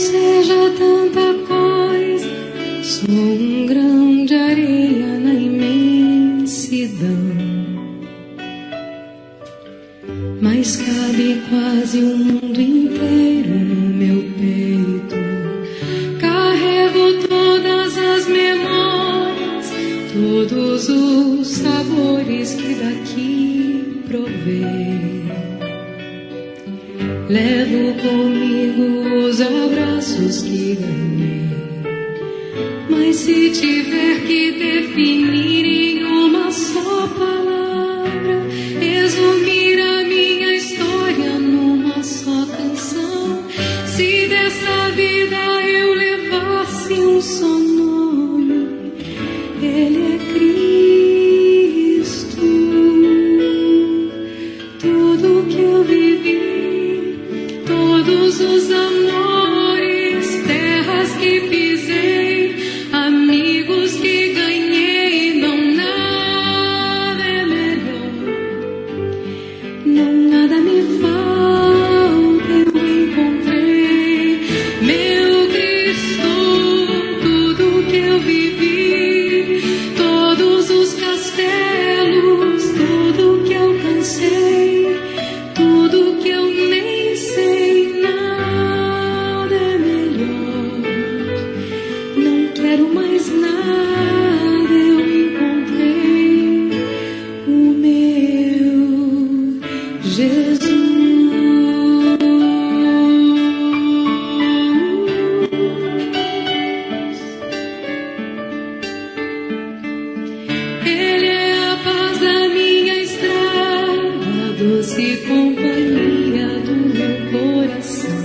seja tanta coisa, sou um grão de areia na imensidão, mas cabe quase o mundo inteiro no meu peito. Carrego todas as memórias, todos os sabores que daqui provei. Levo comigo os abraços que ganhei, mas se tiver que definir em uma só palavra, resumir a minha história numa só canção, se dessa vida eu levasse um só nome, Ele é Cristo. Tudo que eu vivi, todos os amores, terras que pisei, amigos que ganhei, não nada é melhor, não nada me falta, eu encontrei meu Cristo. Tudo que eu vivi, todos os castelos, tudo que alcancei, tudo que eu nem sei, nada é melhor, não quero mais nada, eu encontrei o meu Jesus. Ele é a paz da minha estrada, a doce companhia do meu coração,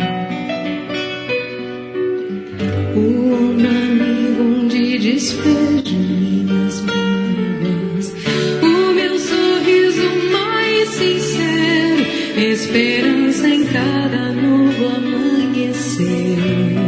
o ombro amigo onde despejo minhas mágoas, o meu sorriso mais sincero, esperança em cada novo amanhecer,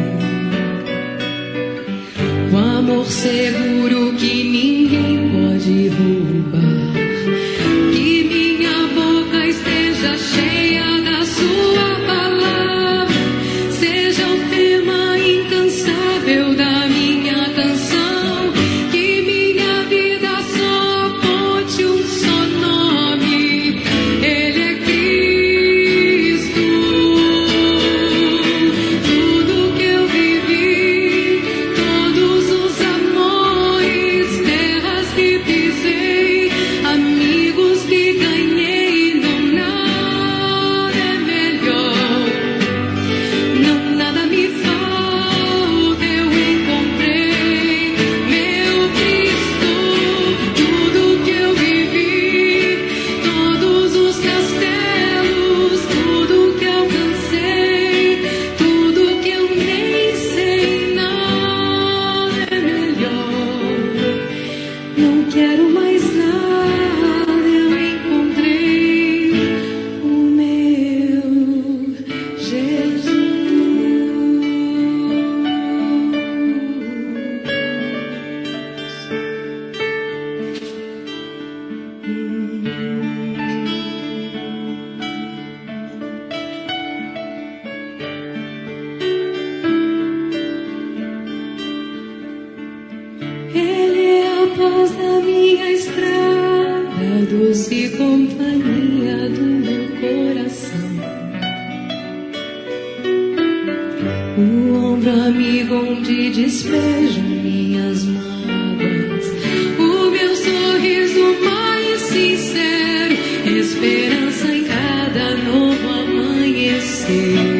o amor seguro que ninguém pode roubar, que minha boca esteja cheia da sua palavra, seja o tema incansável da minha canção, que minha vida só aponte um só nome, Ele é Cristo. Tudo que eu vivi, todos os amores, terras que pisei, amigos que ganhei, não nada é melhor, não nada me falta, eu encontrei meu Cristo. Tudo que eu vivi, todos os castelos, tudo que alcancei, tudo que eu nem sei, nada é melhor, não quero mais nada, eu encontrei o meu Jesus. Ele é a paz da minha estrada, a doce companhia do meu coração, o ombro amigo onde despejo minhas mágoas, o meu sorriso mais sincero, esperança em cada novo amanhecer,